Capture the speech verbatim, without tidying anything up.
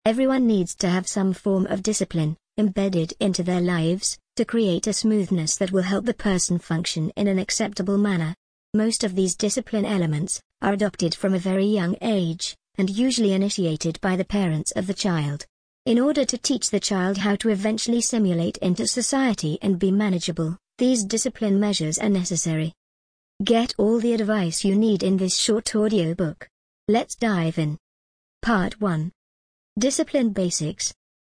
Everyone needs to have some form of discipline embedded into their lives to create a smoothness that will help the person function in an acceptable manner. Most of these discipline elements are adopted from a very young age, and usually initiated by the parents of the child. In order to teach the child how to eventually simulate into society and be manageable, these discipline measures are necessary. Get all the advice you need in this short audiobook. Let's dive in. Part one. Discipline Basics.